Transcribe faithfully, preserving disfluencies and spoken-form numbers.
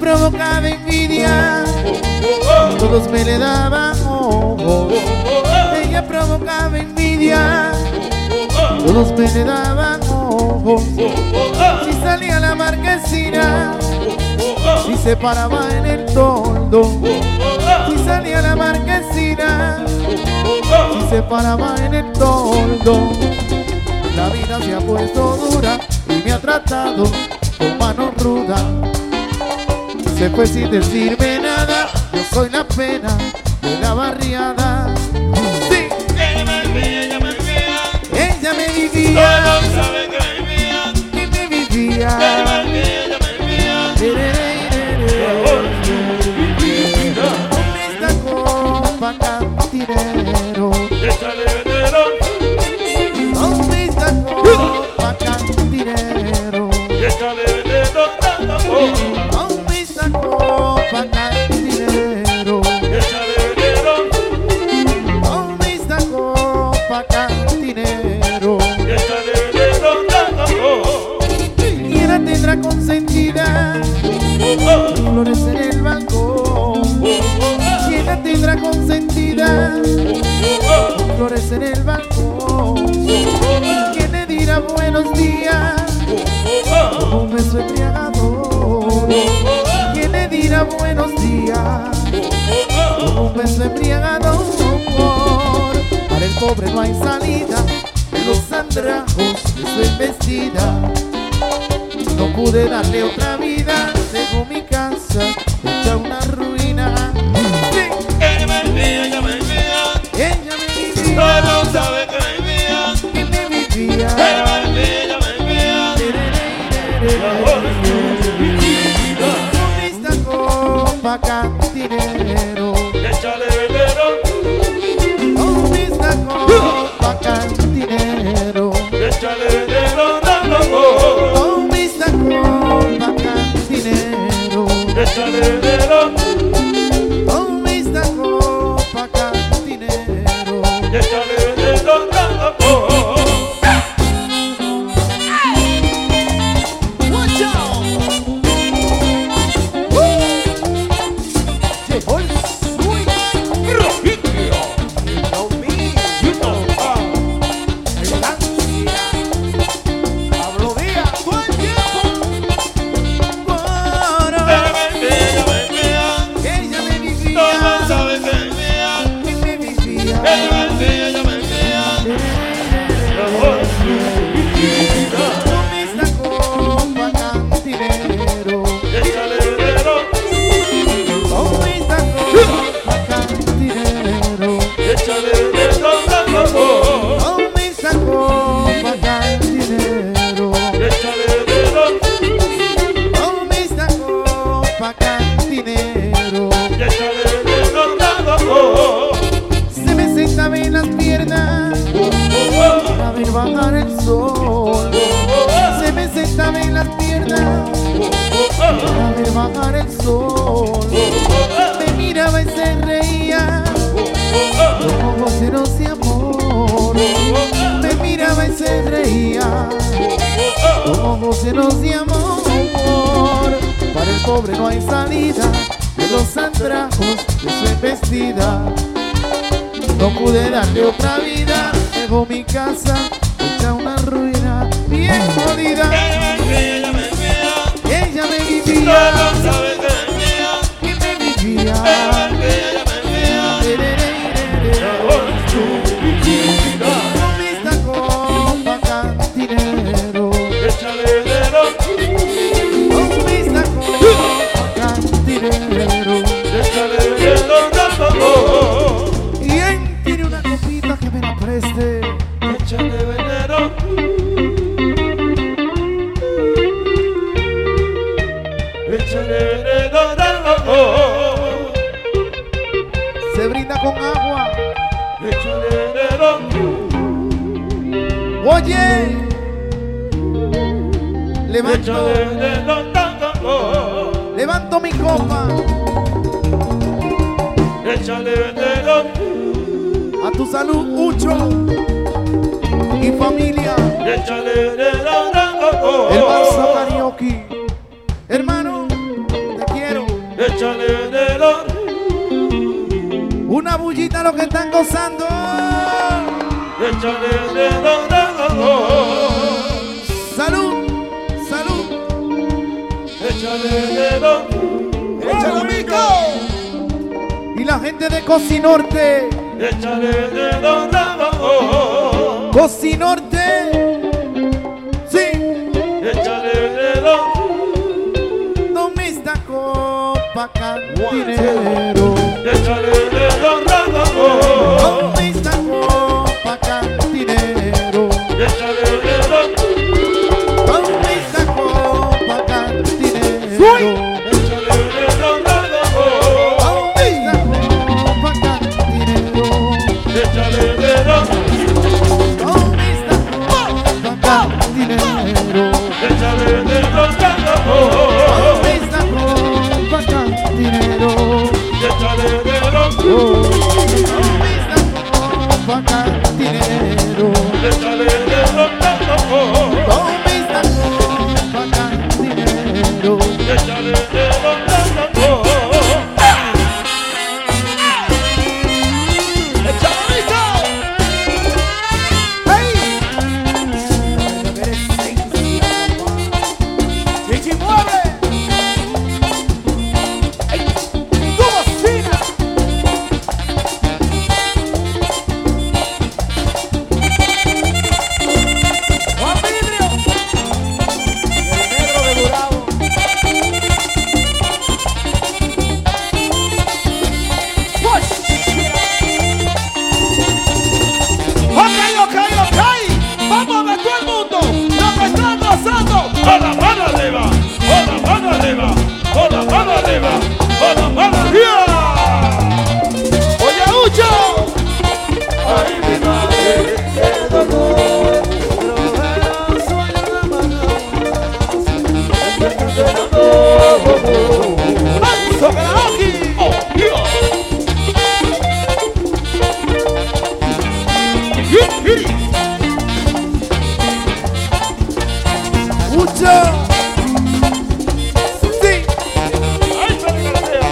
provocaba envidia, todos me le daban ojos. Ella provocaba envidia, todos me le daban ojos. Si salía a la marquesina, si se paraba en el toldo. Si salía a la marquesina, si se paraba en el toldo. La vida se ha puesto dura y me ha tratado con mano ruda. Se fue sin decirme nada, yo soy la pena de la barriada. Sí. Ella me vivía, ella me vivía. Ella me vivía. Todos saben que me vivía. Que me vivía. Ella me vivía, ella me vivía. Con esta copa cantinero. Échale veneno. Con esta copa cantinero. Échale veneno. Con esta copa cantinero. Échale veneno. Con esta copa cantinero. Échale veneno. ¿Quién la tendrá consentida? Flores en el balcón. ¿Quién la tendrá consentida? Flores en el balcón. ¿Quién le dirá buenos días? Con un beso embriagador. ¿Quién le dirá buenos días? Con un beso embriagador. Para el pobre no hay salida de los andrajos de su embestida. No pude darle otra vida, dejó mi casa hecha una ruina. Sí. Ella me vivía, ella me vivía. Ella me vivía. Todos saben que me vivía. Que me vivía. Ella me vivía, ella me vivía. Con esta copa cantinero. Échale veneno. Con esta copa cantinero. Échale veneno. Con esta copa cantinero. Échale veneno. Con esta copa cantinero. Échale veneno. Watch out! Llegó el swing. You know me. You know Elegancia. Pablo Díaz. Todo el tiempo. Bueno. ella me vivía, ella me vivía. Ella me vivía. Todos saben que me vivía. Que me vivía. Ella me vivía, ella me vivía. Con esta copa cantinero. Échale veneno. Con esta copa cantinero. Échale veneno. Con esta copa cantinero. Échale veneno. Con esta copa cantinero. Échale veneno. Se me sentaba en las piernas para ver bajar el sol. Se me sentaba en las piernas para ver bajar el sol. Me miraba y se reía, los ojos llenos de amor. Me miraba y se reía, los ojos llenos de amor. Para el pobre no hay salida de los andrajos de su embestida. No pude darle otra vida, dejó mi casa hecha una ruina, bien jodida. Ella me vivía, ella me vivía. Ella me vivía. Todos saben que me vivía. Que me vivía. Ella me vivía, ella me vivía. Con esta copa cantinero. Échale veneno. Con esta copa cantinero. Échale veneno. ¿Quién tiene una copita que me la preste? Échale veneno. Échale veneno. Se brinda con agua. Échale veneno. Oye, levanto, Échale veneno. levanto mi copa Échale veneno. a tu salud, Ucho y familia. Échale veneno. El Barça Karaoke. Hermano, te quiero. échale dedo. Una bullita a los que están gozando. Échale dedo, dedo. Salud, salud. Échale dedo. ¡Échalo, Mico! Y la gente de Cocinorte. Échale dedo, dedo. Cocinorte. Sí. Échale dedo. Tome esta copa, cantinero. Échale dedo, dedo. Tome esta copa, cantinero. Échale dedo. Tome esta copa, cantinero. Échale dedo, dedo. Tome esta copa, cantinero. Échale dedo. Tome esta copa, cantinero. Échale dedo, dedo. Tome esta copa, cantinero. Échale dedo. Tome esta copa, cantinero. Échale dedo, dedo. Tome esta copa, cantinero. Échale dedo, dedo. ¡Échalo, Mico! ¡Chichi, mueve! ¡Ey! ¡Tu bocina! ¡Juan Vidrio! El negro de Burao. ¡Push! ¡Ok, ok, ok! ¡Vamos a ver todo el mundo! ¡Lo que están gozando! Con la mano arriba, con la mano arriba, con la mano arriba, con la mano arriba. ¡Oye, Ucho! Ay, mi madre, qué dolor. ¡Manso Karaoke! Oh, Dios. Mucho. Sí. Ay, se le galea.